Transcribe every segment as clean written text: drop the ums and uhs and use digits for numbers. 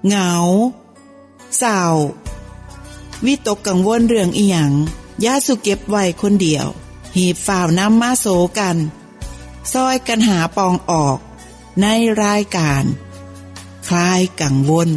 เหงาเศร้าวิตกกังวลเรื่องอีหยังอย่าสุเก็บไว้คนเดียวหีบฝ่าวนำมาโสกันซอยกันหาปองออกในรายการคลายกังวล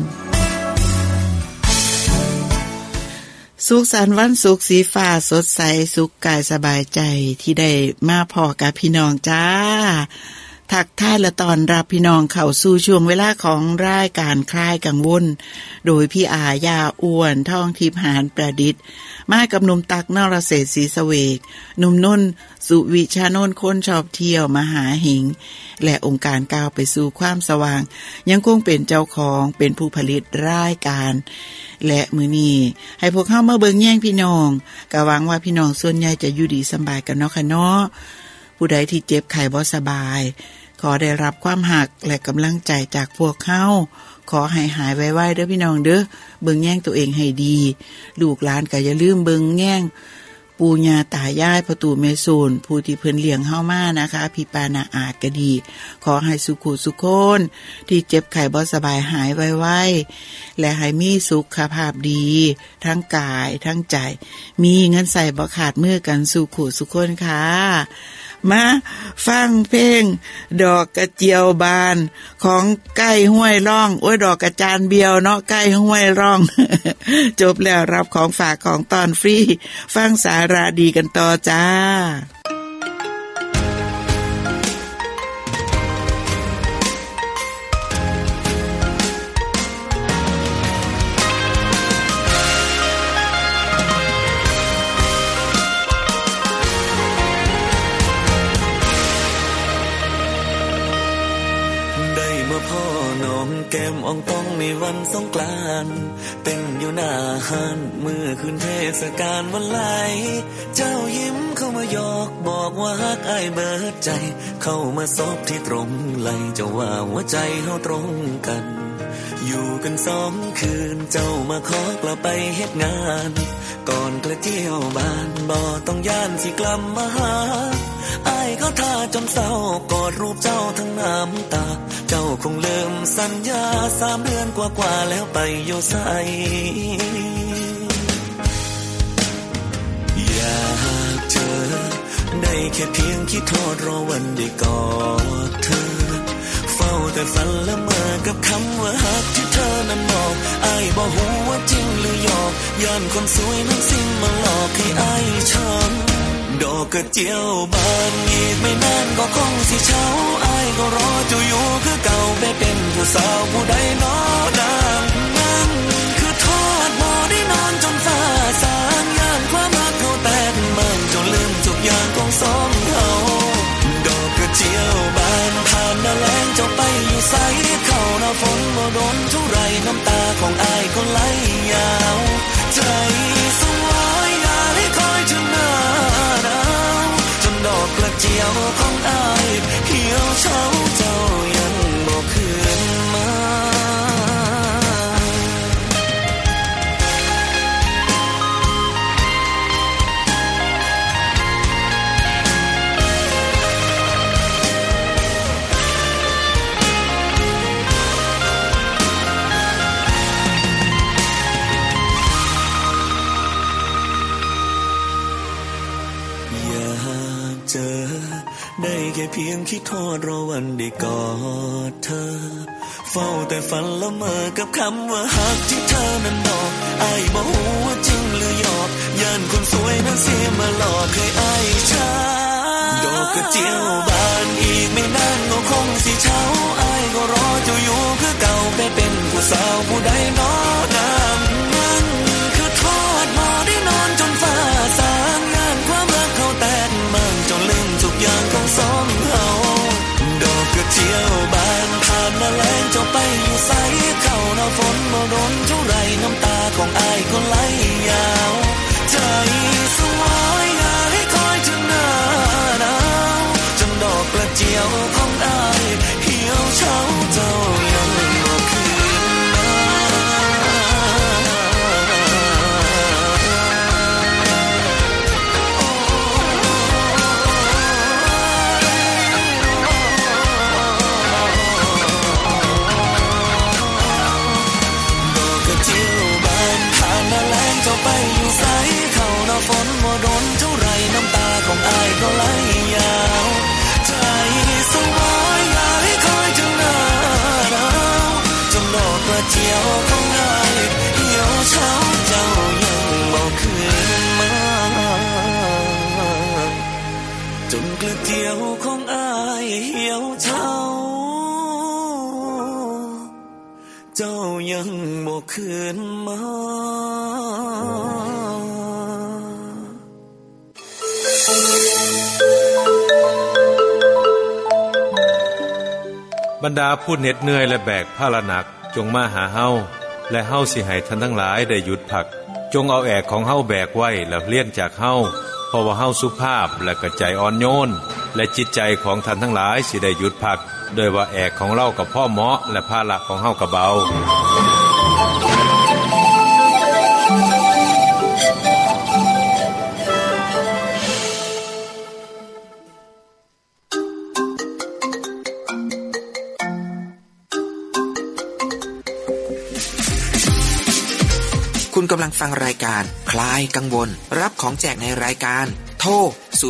สุขสันต์วันศุกร์สีฟ้าสดใสสุขกายสบายใจที่ได้มาพอกับพี่น้องจ้าทักทายและตอนรับพี่น้องเข้าสู่ช่วงเวลาของรายการคลายกังวลโดยพี่อาญาอ้วนท่องทิพย์หานประดิษฐ์มากับหนุ่มตักนรเศรษฐ์ศรีสเวกหนุ่มน้นสุวิชานนท์คนชอบเที่ยวมหาหิงและองค์การก้าวไปสู่ความสว่างยังคงเป็นเจ้าของเป็นผู้ผลิตรายการและมื้อนี้ให้พวกเฮามาเบิ่งแย่งพี่น้องก็หวังว่าพี่น้องส่วนใหญ่จะอยู่ดีสบายกันเนาะค่ะเนาะผู้ใดที่เจ็บไข้บ่สบายขอได้รับความหักและกำลังใจจากพวกเฮาขอให้หายไวๆเด้อพี่น้องเด้อเบิ่งแย่งตัวเองให้ดีลูกหลานก็อย่าลืมเบิ่งแย่งปู่ย่าตายายพ่อตู่แม่ซูนผู้ที่เพิ่นเลี้ยงเฮามานะคะพี่ปานาอาจก็ดีขอให้สุขสุขคนที่เจ็บไข้บ่สบายหายไวๆและให้มีสุขภาพดีทั้งกายทั้งใจมีเงินใส่บ่ขาดมือกันสุขสุขคนค่ะมาฟังเพลงดอกกระเจียวบานของใกล้ห้วยร่องโอ้ยดอกกระจานเบียวเนาะใกล้ห้วยร่อง จบแล้วรับของฝากของตอนฟรีฟังสาระดีกันต่อจ้าแก้มอ่องต้องในวันสงกรานต์เต้นอยู่หน้าห้านเมื่อคืนเทศกาลวันไหลเจ้ายิ้มเข้ามาหยอกบอกว่าฮักอ้ายเบิดใจเข้ามาซบที่ตรงไหลเจ้าว่าหัวใจเฮาตรงกันอยู่กัน2 คืนเจ้ามาขอกลับไปเฮ็ดงานก่อนกระเจียวบานบ่ต้องย่านสิกลับมาหาอ้ายเขาท่าจนเศร้ากอดรูปเจ้าทั้งน้ำตาเจ้าคงลืมสัญญา3 เดือนกว่าๆแล้วไปอยู่ไสอยากเจอได้แค่เพียงคิดทอดรอวันได้กอดเธอเฝ้าแต่ฝันละเมอกับคำว่าฮักที่เธอนั้นบอกอ้ายบ่ฮู้ว่าจริงหรือหยอกย้อนคนสวยนั้นสิ้นมาหลอกให้อ้ายช้ำดอกกระเจียวบานอีกไม่นานก็คงสิเช้าอ้ายก็รอเจ้าอยู่คือเก่าไปเป็นผู้สาวผู้ใดน้อนางนั้นคือทอดบ่ได้นอนจนฟ้าสางย่านความรักเขาแตกมันจนลืมทุกอย่างของสองเราดอกกระเจียวบานผ่านมาแล้งเจ้าไปอยู่ไสเข้าหน้าฝนบ่โดนเท่าไรน้ำตาของอ้ายก็ไหลยาวใจสวายอยากให้คอยถึงหน้าดอกกระเจียวของอ้ายเหี่ยวเฉาเจ้ายังบ่คืนมาได้แค่เพียงคิดทอดรอวันได้กอดเธอเฝ้าแต่ฝันละเมอกับคำว่าฮักที่เธอนั้นบอกอ้ายบ่ฮู้ว่าจริงหรือหยอกย่านคนสวยนั้นเสียมาหลอกให้อ้ายช้าดอกกระเจียวบานอีกไม่นานก็คงสิเช้าอ้ายก็รอเจ้าอยู่คือเก่าไปเป็นผู้สาวผู้ใดน้อนางนั้นคือทอดบ่ได้นอนจนฟ้าสางงานความรักเขาแตกมันจนลืมทุกอย่างของสองเราดอกกระเจียวบานผ่านมาแล้งเจ้าไปอยู่ไสเข้าหน้าฝนบ่โดนเท่าไรน้ำตาของอ้ายก็ไหลยาวใจสวายอยากให้คอยถึงหน้าหนาวจนดอกกระเจียวของอ้ายเหี่ยวเฉาเจ้ายังบ่คืนมาคืนมาบรรดาผู้เหน็ดเหนื่อยและแบกภาระหนักจงมาหาเฮาและเฮาสิให้ท่านทั้งหลายได้หยุดพักจงเอาแอกของเฮาแบกไว้แล้วเลี้ยงจากเฮาเพราะว่าเฮาสุภาพและก็ใจอ่อนโยนและจิตใจของท่านทั้งหลายสิได้หยุดพักโดยว่าแอกของเรากับพ่อเหมาะและภาระของเฮาก็เบาคุณกำลังฟังรายการคลายกังวลรับของแจกในรายการโทร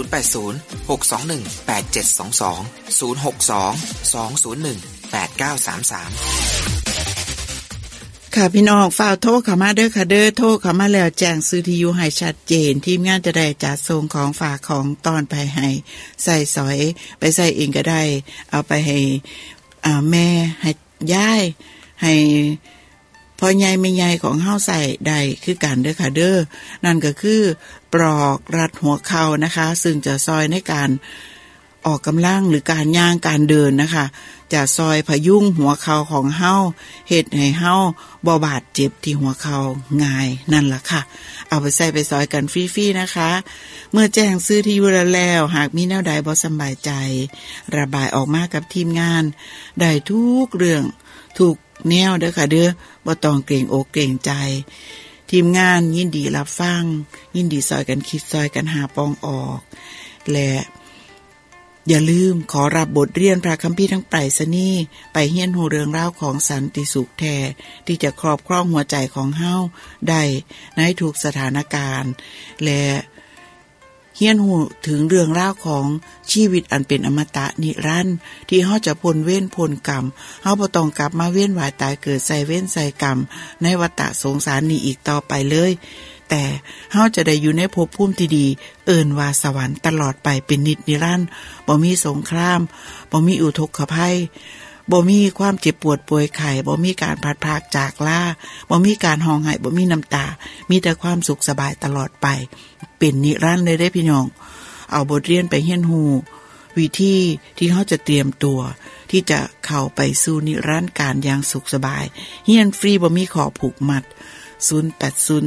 0806218722 ค่ะพี่น้องฝากโทรเข้ามาเด้อค่ะเด้อโทรเข้ามาแล้วแจ้งซื้อที่อยู่ให้ชัดเจนทีมงานจะได้จัดส่งของฝากของตอนไปให้ใส่สอยไปใส่เองก็ได้เอาไปให้แม่ให้ย่ายให้พอใหญ่ไม่ใหญ่ของเฮาใส่ได้คือกันเด้อค่ะเด้อนั่นก็คือปลอกรัดหัวเข่านะคะซึ่งจะซอยในการออกกำลังหรือการย่างการเดินนะคะจะซอยพยุงหัวเข่าของเฮาเฮ็ดให้เฮาบ่บาดเจ็บที่หัวเข่าง่ายนั่นล่ะค่ะเอาไปใส่ไปซอยกันฟรีๆนะคะเมื่อแจ้งซื้อที่อยู่แล้วหากมีแนวใดบ่สบายใจระบายออกมากับทีมงานได้ทุกเรื่องทุกแนวเด้อค่ะเด้อบ่ต้องเกรงอกเกรงใจทีมงานยินดีรับฟังยินดีซอยกันคิดซอยกันหาปองออกและอย่าลืมขอรับบทเรียนพระคัมภีร์ทั้งไปรษณีย์ไปเฮียนหูเรื่องราวของสันติสุขแท้ที่จะครอบครองหัวใจของเฮาได้ในทุกสถานการณ์และเฮียนหูถึงเรื่องราวของชีวิตอันเป็นอมตะนิรันดร์ที่เฮาจะพ้นเวรพ้นกรรมเฮาบ่ต้องกลับมาเวียนว่ายตายเกิดใส่เวรใส่กรรมในวัฏสงสารนี้อีกต่อไปเลยแต่เฮาจะได้อยู่ในภพภูมิที่ดีเอิ้นว่าสวรรค์ตลอดไปเป็นนิจนิรันดร์บ่มีสงครามบ่มีอุทกภัยบ่มีความเจ็บปวดป่วยไข้บ่มีการพลัดพรากจากลาบ่มีการร้องไห้บ่มีน้ำตามีแต่ความสุขสบายตลอดไปเป็นนิรันดร์เลยเด้อพี่น้องเอาบทเรียนไปเฮียนฮู้วิธีที่เฮาจะเตรียมตัวที่จะเข้าไปสู่นิรันดร์การอย่างสุขสบายเฮียนฟรีบ่มีข้อผูกมัด0806218722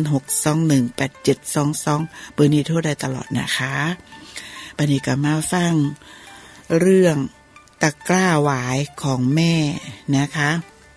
เบอร์นี้โทรได้ตลอดนะคะบัดนี้ก็มาฟังเรื่องตะกร้าหวายของแม่นะคะ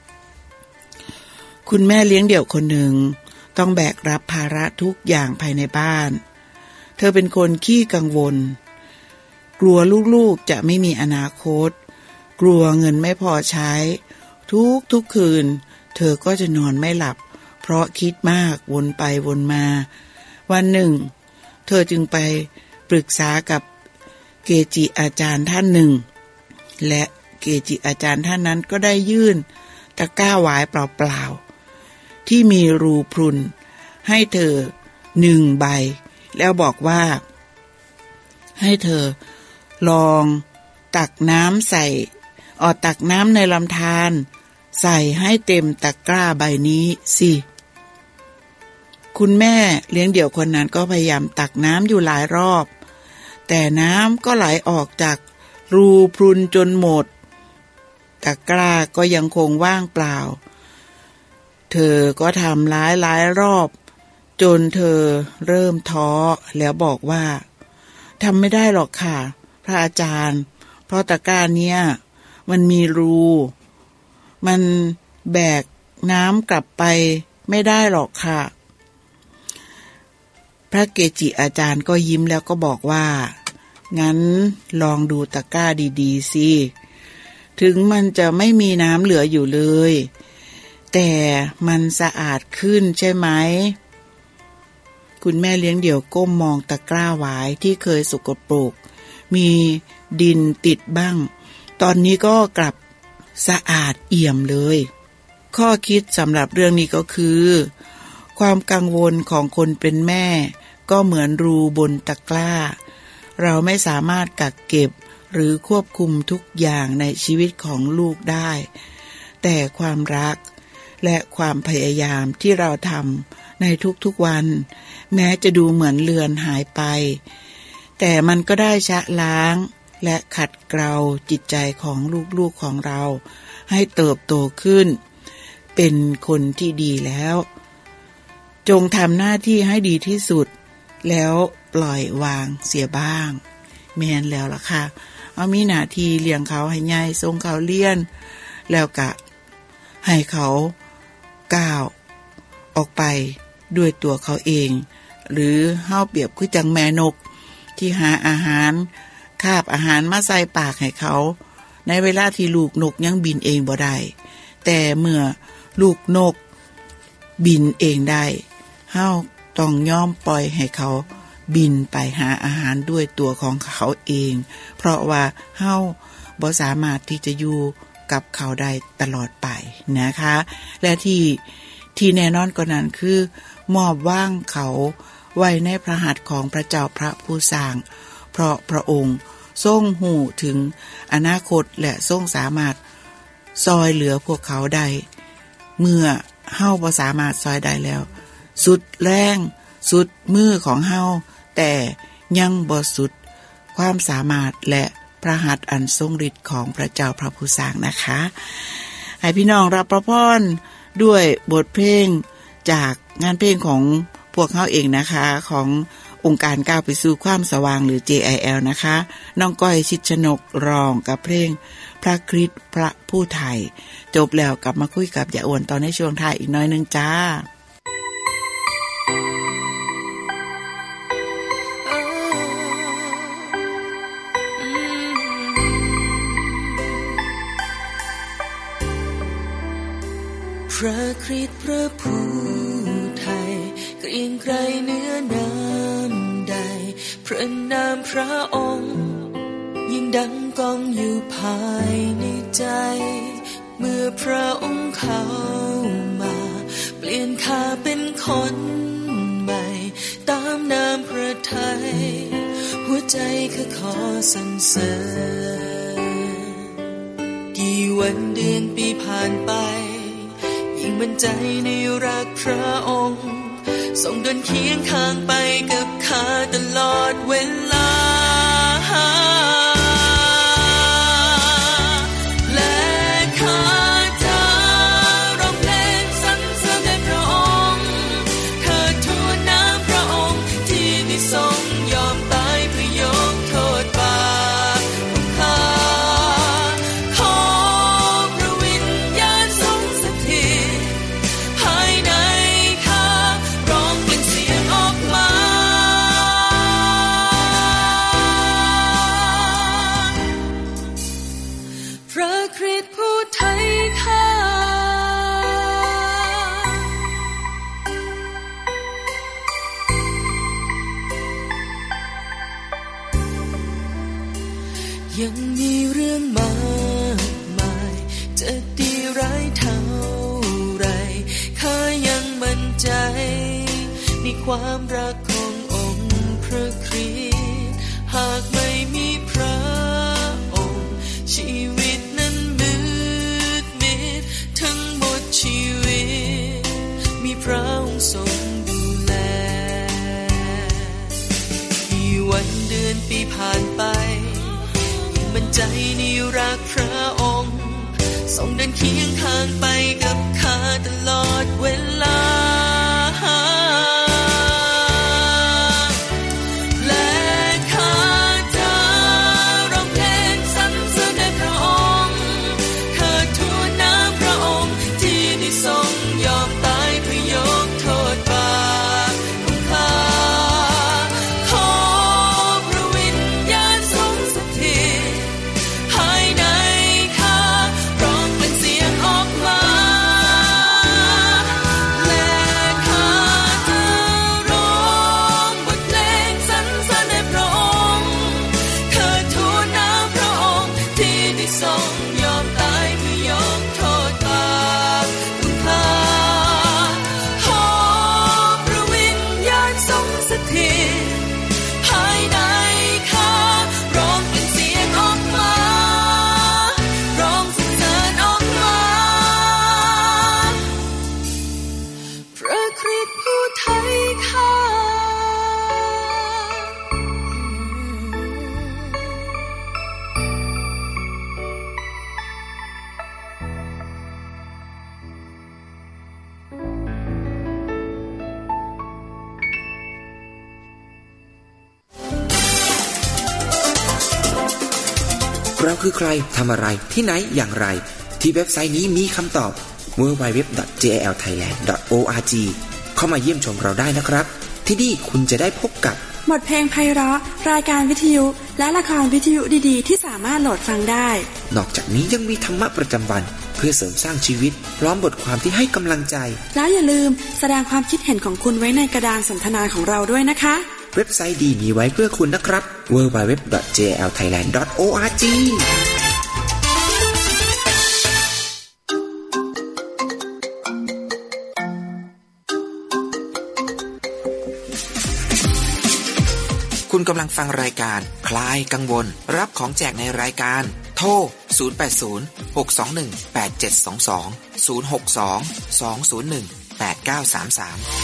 คุณแม่เลี้ยงเดี่ยวคนหนึ่งต้องแบกรับภาระทุกอย่างภายในบ้านเธอเป็นคนขี้กังวลกลัวลูกๆจะไม่มีอนาคตกลัวเงินไม่พอใช้ทุกคืนเธอก็จะนอนไม่หลับเพราะคิดมากวนไปวนมาวันหนึ่งเธอจึงไปปรึกษากับเกจิอาจารย์ท่านหนึ่งและเกจิอาจารย์ท่านนั้นก็ได้ยื่นตะกร้าหวายเปล่าๆที่มีรูพรุนให้เธอ1 ใบแล้วบอกว่าให้เธอลองตักน้ำในลำธารใส่ให้เต็มตะกร้าใบนี้สิคุณแม่เลี้ยงเดี่ยวคนนั้นก็พยายามตักน้ำอยู่หลายรอบแต่น้ำก็ไหลออกจากรูพรุนจนหมดตะกร้าก็ยังคงว่างเปล่าเธอก็ทำหลายรอบจนเธอเริ่มท้อแล้วบอกว่าทำไม่ได้หรอกค่ะพระอาจารย์เพราะตะกร้าเนี้ยมันมีรูมันแบกน้ำกลับไปไม่ได้หรอกค่ะพระเกจิอาจารย์ก็ยิ้มแล้วก็บอกว่างั้นลองดูตะกร้าดีๆสิถึงมันจะไม่มีน้ำเหลืออยู่เลยแต่มันสะอาดขึ้นใช่ไหมคุณแม่เลี้ยงเดี่ยวก้มมองตะกร้าหวายที่เคยสกปรกมีดินติดบ้างตอนนี้ก็กลับสะอาดเอี่ยมเลยข้อคิดสำหรับเรื่องนี้ก็คือความกังวลของคนเป็นแม่ก็เหมือนรูบนตะกร้าเราไม่สามารถกักเก็บหรือควบคุมทุกอย่างในชีวิตของลูกได้แต่ความรักและความพยายามที่เราทำในทุกๆวันแม้จะดูเหมือนเลือนหายไปแต่มันก็ได้ชะล้างและขัดเกลาจิตใจของลูกๆของเราให้เติบโตขึ้นเป็นคนที่ดีแล้วจงทำหน้าที่ให้ดีที่สุดแล้วปล่อยวางเสียบ้างแม่นแล้วล่ะค่ะเอามีหน้าที่เลี้ยงเขาให้ใหญ่ส่งเขาเรียนแล้วก็ให้เขาก้าวออกไปด้วยตัวเขาเองหรือเฮาเปรียบคือจังแม่นกที่หาอาหารคาบอาหารมาใส่ปากให้เขาในเวลาที่ลูกนกยังบินเองบ่ได้แต่เมื่อลูกนกบินเองได้เฮาต้องยอมปล่อยให้เขาบินไปหาอาหารด้วยตัวของเขาเองเพราะว่าเฮาบ่สามารถที่จะอยู่กับเขาได้ตลอดไปนะคะและที่แน่นอนกว่านั้นคือมอบว่างเขาไว้ในพระหัตถ์ของพระเจ้าพระผู้สร้างเพราะพระองค์ทรงหูถึงอนาคตและทรงสามารถซอยเหลือพวกเขาได้เมื่อเฮาบ่สามารถซอยได้แล้วสุดแรงสุดมือของเฮาแต่ยังบ่สุดความสามารถและพระหัตถ์อันทรงฤทธิ์ของพระเจ้าพระผู้สร้างนะคะให้พี่น้องรับพระพรด้วยบทเพลงจากงานเพลงของพวกเขาเองนะคะขององค์การก้าวไปสู่ความสว่างหรือ JIL นะคะน้องก้อยชิดชนกร้องกับเพลงพระคริสต์พระผู้ไทยจบแล้วกลับมาคุยกับยายอ้วนตอนในช่วงท้ายอีกน้อยนึงจ้าพระคริสต์พระผู้ไทยเกรียงไกรเหนือน้ำใดพระนามพระองค์ยิ่งดังก้องอยู่ภายในใจเมื่อพระองค์เข้ามาเปลี่ยนข้าเป็นคนใหม่ตามนามพระทัยหัวใจข้าขอสรรเสริญกี่วันเดือนปีผ่านไปยิ่งมั่นใจในรักพระองค์ทรงเดินเคียงข้างไปกับข้าตลอดเวลาและข้าจะร้องเพลงสรรเสริญแด่พระองค์เถิดทูลน้ำพระองค์ที่ได้ทรงยอมตายเพื่อยกโทษบาปของข้าขอพระวิญญาณทรงสถิตภายในข้าร้องเป็นเสียงออกมาพระคริสต์ผู้ไทยข้ายังมีเรื่องมากมายจะดีร้ายเท่าไรข้ายังมั่นใจในความรักขององค์พระคริสต์หากไม่มีพระองค์ชีวิตนั้นมืดมิดทั้งหมดชีวิตมีพระองค์ทรงดูแลกี่วันเดือนปีผ่านไปมั่นใจในรักพระองค์ทรงเดินเคียงข้างไปกับข้าตลอดเวลาและข้าจะร้องเพลงสรรเสริญแด่พระองค์เถิดทูลน้ำพระองค์ที่ได้ทรงยอมตายเพื่อยกโทษบาปของข้าขอพระวิญญาณทรงสถิตภายในข้าร้องเป็นเสียงออกมาและเราคือใครทำอะไรที่ไหนอย่างไรที่เว็บไซต์นี้มีคำตอบ www.jlthailand.org เข้ามาเยี่ยมชมเราได้นะครับที่นี่คุณจะได้พบกับบทเพลงไพเราะรายการวิทยุและละครวิทยุดีๆที่สามารถโหลดฟังได้นอกจากนี้ยังมีธรรมะประจำวันเพื่อเสริมสร้างชีวิตพร้อมบทความที่ให้กำลังใจแล้วอย่าลืมแสดงความคิดเห็นของคุณไว้ในกระดานสนทนาของเราด้วยนะคะเว็บไซต์ดีมีไว้เพื่อคุณนะครับ www.jlthailand.orgคุณกำลังฟังรายการคลายกังวลรับของแจกในรายการโทร0806218722 062-201-8933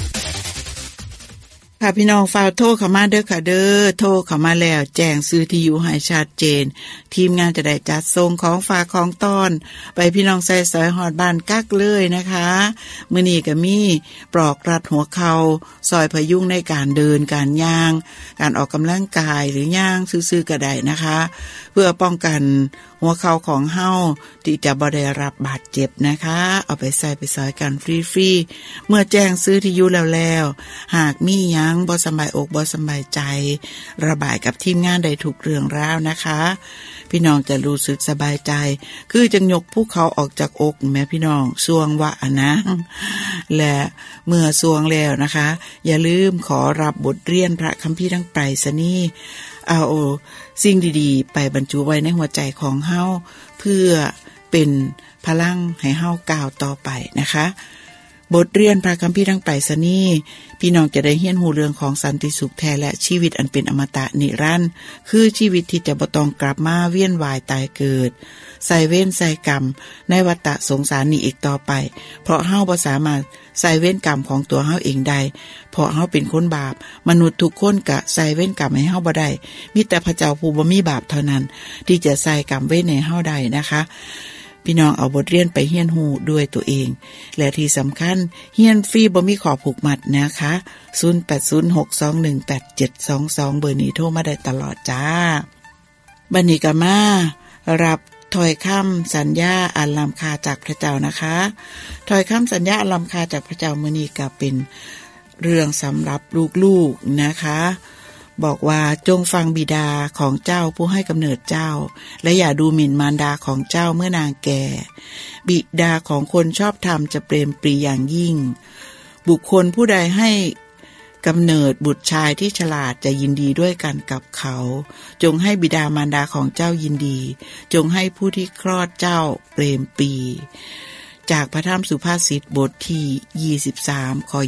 ค่ะพี่น้องฝากโทรเข้ามาเด้อค่ะเด้อโทรเข้ามาแล้วแจ้งชื่อที่อยู่ให้ชัดเจนทีมงานจะได้จัดส่งของฝากของต้อนไปพี่น้องใส่สายฮอดบ้านกักเลยนะคะมื้อนี้ก็มีปลอกรัดหัวเข่าซอยพยุงในการเดินการย่างการออกกำลังกายหรือย่างซื่อๆก็ได้นะคะเพื่อป้องกันหัวเข่าของเฮาที่จะบ่ได้รับบาดเจ็บนะคะเอาไปใส่ไปซอยกันฟรีๆเมื่อแจ้งซื้อที่อยู่แล้วหากมีหยังบ่สบายอกบ่สบายใจระบายกับทีมงานได้ทุกเรื่องราวนะคะพี่น้องจะรู้สึกสบายใจคือจังยกภูเขาออกจากอกแม่พี่น้องสวงวะนะและเมื่อสวงแล้วนะคะอย่าลืมขอรับบทเรียนพระคัมภีร์ทั้งไปรษณีย์เอาสิ่งดีๆไปบรรจุไว้ในหัวใจของเฮาเพื่อเป็นพลังให้เฮาก้าวต่อไปนะคะบทเรียนพระคัมภีร์ทั้งไปรษณีย์พี่น้องจะได้เรียนรู้เรื่องของสันติสุขแท้และชีวิตอันเป็นอมตะนิรันดร์คือชีวิตที่จะบ่ต้องกลับมาเวียนว่ายตายเกิดใส่เวรใส่กรรมในวัฏสงสารนี้อีกต่อไปเพราะเฮาบ่สามารถใส่เวรกรรมของตัวเฮาเองได้เพราะเฮาเป็นคนบาปมนุษย์ทุกคนก็ใส่เวรกรรมให้เฮาบ่ได้มีแต่พระเจ้าผู้บ่มีบาปเท่านั้นที่จะใส่กรรมเวรให้เฮาได้นะคะพี่น้องเอาบทเรียนไปเรียนรู้ด้วยตัวเองและที่สำคัญเรียนฟรีบ่มีขอผูกมัดนะคะ0806218722เบอร์นี้โทรมาได้ตลอดจ้าบัดนี้ก็มารับถ้อยคำสัญญาอันล้ำค่าจากพระเจ้านะคะถ้อยคำสัญญาอันล้ำค่าจากพระเจ้ามื้อนี้ก็เป็นเรื่องสำหรับลูกๆนะคะบอกว่าจงฟังบิดาของเจ้าผู้ให้กำเนิดเจ้าและอย่าดูหมิ่นมารดาของเจ้าเมื่อนางแก่บิดาของคนชอบธรรมจะเปรมปรีอย่างยิ่งบุคคลผู้ใดให้กำเนิดบุตรชายที่ฉลาดจะยินดีด้วยกันกับเขาจงให้บิดามารดาของเจ้ายินดีจงให้ผู้ที่คลอดเจ้าเปรมปรีจากพระธรรมสุภาษิตบทที่23ข้อ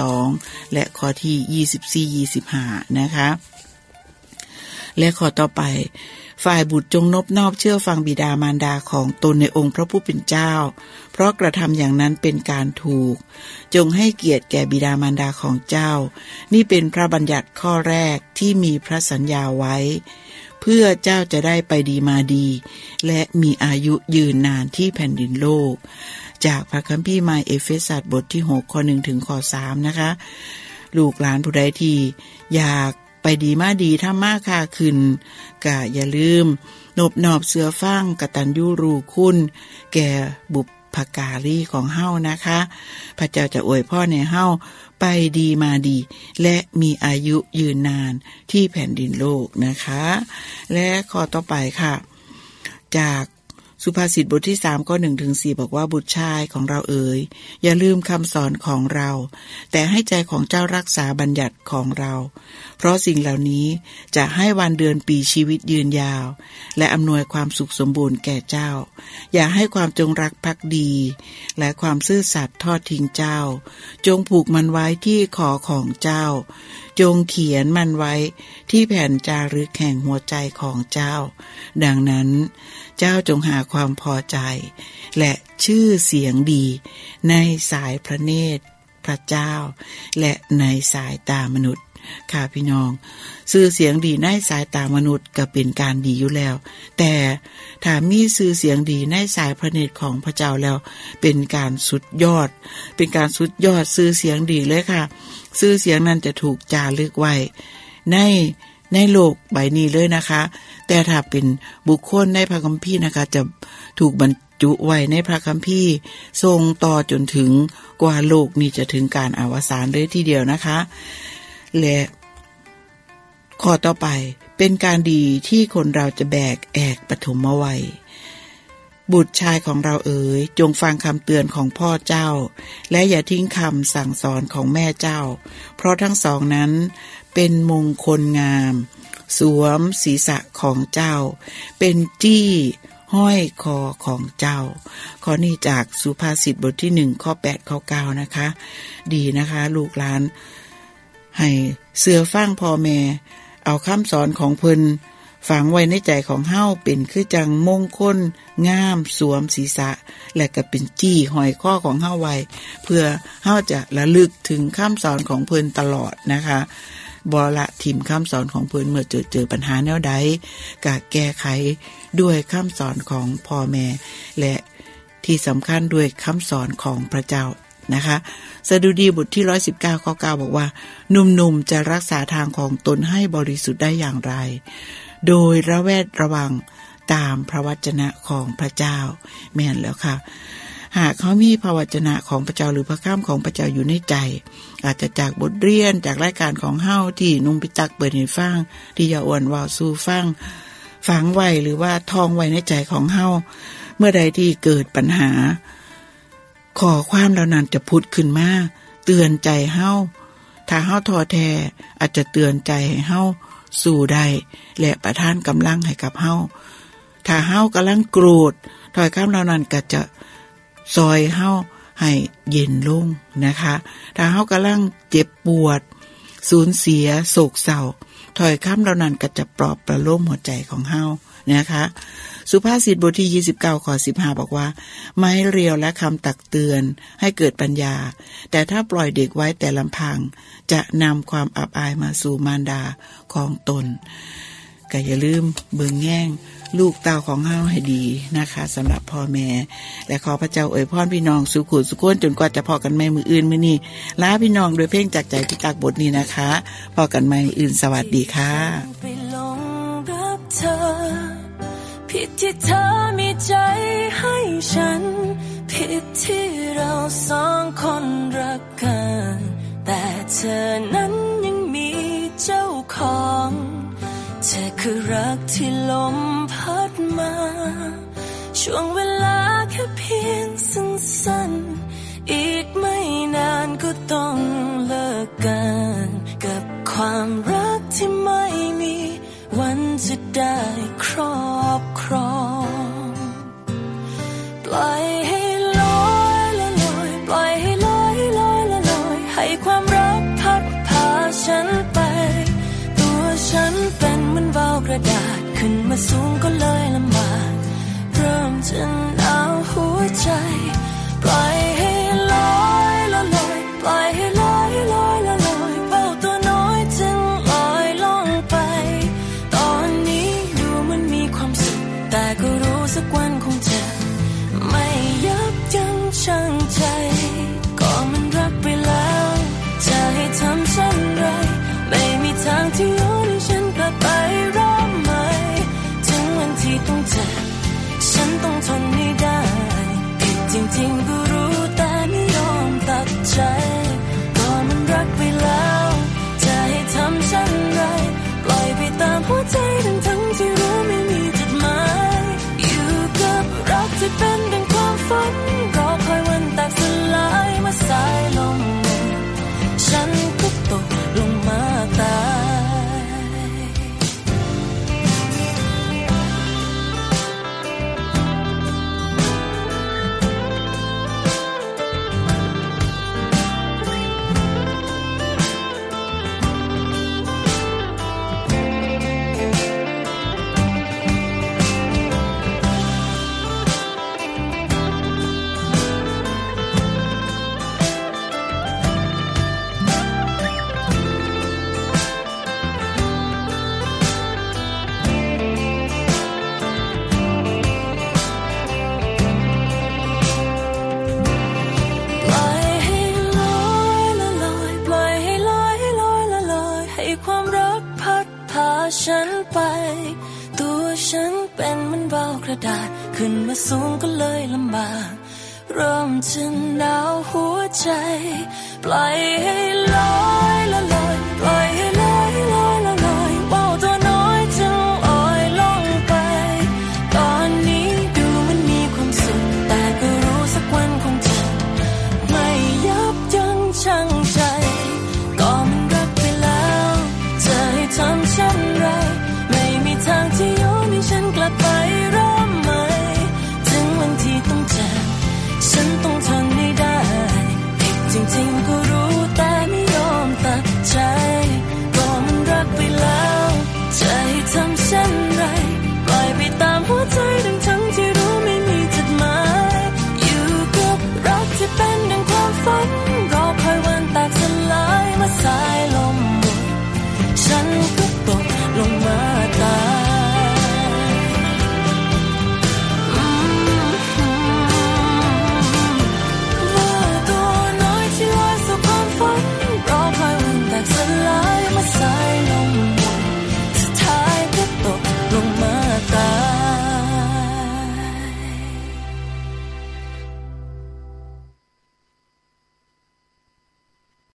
22และข้อที่24-25นะคะและข้อต่อไปฝ่ายบุตรจงนบนอบเชื่อฟังบิดามารดาของตนในองค์พระผู้เป็นเจ้าเพราะกระทำอย่างนั้นเป็นการถูกจงให้เกียรติแก่บิดามารดาของเจ้านี่เป็นพระบัญญัติข้อแรกที่มีพระสัญญาไว้เพื่อเจ้าจะได้ไปดีมาดีและมีอายุยืนนานที่แผ่นดินโลกจากพระคัมภีร์หมายเอเฟซัสบทที่6ข้อ1ถึงข้อ3นะคะลูกหลานผู้ใดที่อยากไปดีมาดีทำมาค้าขึ้นก็อย่าลืมนบนอบเสื้อฟังกตัญญูรู้คุณแก่บุพการีของเฮานะคะพระเจ้าจะอวยพรให้เฮาไปดีมาดีและมีอายุยืนนานที่แผ่นดินโลกนะคะและข้อต่อไปค่ะจากสุภาษิตบทที่3ข้อ1ถึง4บอกว่าบุตรชายของเราเอ๋ยอย่าลืมคำสอนของเราแต่ให้ใจของเจ้ารักษาบัญญัติของเราเพราะสิ่งเหล่านี้จะให้วันเดือนปีชีวิตยืนยาวและอำนวยความสุขสมบูรณ์แก่เจ้าอย่าให้ความจงรักภักดีและความซื่อสัตย์ทอดทิ้งเจ้าจงผูกมันไว้ที่คอของเจ้าจงเขียนมันไว้ที่แผ่นจารึกแห่งหัวใจของเจ้าดังนั้นเจ้าจงหาความพอใจและชื่อเสียงดีในสายพระเนตรพระเจ้าและในสายตามนุษย์ค่ะพี่น้องชื่อเสียงดีในสายตามนุษย์ก็เป็นการดีอยู่แล้วแต่ถ้ามีชื่อเสียงดีในสายพระเนตรของพระเจ้าแล้วเป็นการสุดยอดเป็นการสุดยอดชื่อเสียงดีเลยค่ะชื่อเสียงนั้นจะถูกจารึกไว้ในในโลกใบนี้เลยนะคะแต่ถ้าเป็นบุคคลในพระคัมภีร์นะคะจะถูกบรรจุไว้ในพระคัมภีร์ส่งต่อจนถึงกว่าโลกนี้จะถึงการอวสานเลยทีเดียวนะคะและข้อต่อไปเป็นการดีที่คนเราจะแบกแอกปฐมวัยบุตรชายของเราจงฟังคำเตือนของพ่อเจ้าและอย่าทิ้งคำสั่งสอนของแม่เจ้าเพราะทั้งสองนั้นเป็นมงคลงามสวมศีรษะของเจ้าเป็นจี้ห้อยคอของเจ้าข้อนี้จากสุภาษิตบทที่1ข้อ8ข้อ9นะคะดีนะคะลูกหลานให้เชื่อฟังพ่อแม่เอาคำสอนของเพิ่นฝังไว้ในใจของเฮาเป็นคือจังมงคลงามสวมศีรษะและก็เป็นจี้ห้อยคอของเฮาไว้เพื่อเฮาจะระลึกถึงคำสอนของเพิ่นตลอดนะคะบ่ละทิ่มคำสอนของเพิ่นเมื่อเจอปัญหาแนวใดก็แก้ไขด้วยคำสอนของพ่อแม่และที่สำคัญด้วยคำสอนของพระเจ้านะคะสดุดีบทที่119ข้อ9บอกว่าหนุ่มๆจะรักษาทางของตนให้บริสุทธิ์ได้อย่างไรโดยระแวดระวังตามพระวจนะของพระเจ้าแม่นแล้วค่ะหากเขามีพระวจนะของพระเจ้าหรือพระคำของพระเจ้าอยู่ในใจอาจจะจากบทเรียนจากรายการของเฮาที่นุ่มพิตักเปิดให้ฟังที่ยาอ้วนว่าสู่ฟังฝังไว้หรือว่าท่องไว้ในใจของเฮาเมื่อใดที่เกิดปัญหาข้อความเหล่านั้นจะพุดขึ้นมาเตือนใจเฮาถ้าเฮาท้อแท้อาจจะเตือนใจให้เฮาสู้ได้และประทานกำลังให้กับเฮาถ้าเฮากำลังโกรธถ้อยคำเหล่านั้นก็จะซอยเฮาให้เย็นลงนะคะถ้าเฮากำลังเจ็บปวดสูญเสียโศกเศร้าถ้อยคำเหล่านั้นก็จะปลอบประโลมหัวใจของเฮานะคะสุภาษิตบทที่29ข้อ15บอกว่าไม้เรียวและคำตักเตือนให้เกิดปัญญาแต่ถ้าปล่อยเด็กไว้แต่ลำพังจะนำความอับอายมาสู่มารดาของตนก็อย่าลืมเบิ่งแง่งลูกเต้าของเฮาให้ดีนะคะสำหรับพ่อแม่และขอพระเจ้าอวยพรพี่น้องสุขุสุขคนจนกว่าจะพอกันใหม่มื้ออื่นมื้อนี้ลาพี่น้องโดยเพลงจากใจพิตักบทนี้นะคะพอกันใหม่อื่นสวัสดีค่ะไปหลงรักเธอผิดที่เธอมีใจให้ฉันผิดที่เราสองคนรักกันแต่เธอนั้นยังมีเจ้าของเธอคือรักที่ลมพัดมาช่วงเวลาแค่เพียงสั้นๆอีกไม่นานก็ต้องเลิกกันกับความรักที่ไม่มีวันจะได้ครอบครองปล่อยให้ลอยละลอยปล่อยให้ลอยลอยละลอยให้ความรักพัดพาฉันไปตัวฉันเป็นเหมือนว่าวกระดาษขึ้นมาสูงก็เลยลำบากเริ่มจะหนาวหัวใจปล่อยให้ลอยละลอยปล่อยให้ลอยลอยละลอยเบาตัวน้อยจึงลอยลงไปตอนนี้ดูมันมีความสุขแต่ก็รู้สักวันคงจะไม่ยับยั้งชั่งใจก็มันรักไปแล้วจะให้ทำเช่นไรไม่มีทางที่ย้อนให้ฉันกลับไปเริ่มใหม่ถึงวันที่ต้องเจ็บฉันต้องทนให้ได้ผิดจริงๆก็รู้แต่ไม่ยอมตัดใจก็มันรักไปแล้วจะให้ทำเช่นไรปล่อยไปตามหัวใจทั้งที่รู้ไม่มีจุดหมายอยู่กับรักที่เป็นดังความฝันรอคอยวันแตกสลายมาสายลมฉันก็ตกลงมาตายฉันไปตัวฉันเป็นเหมือนเบากระดาษขึ้นมาสูงก็เลยลำบากเริ่มจะหนาวหัวใจปล่อยให้ลม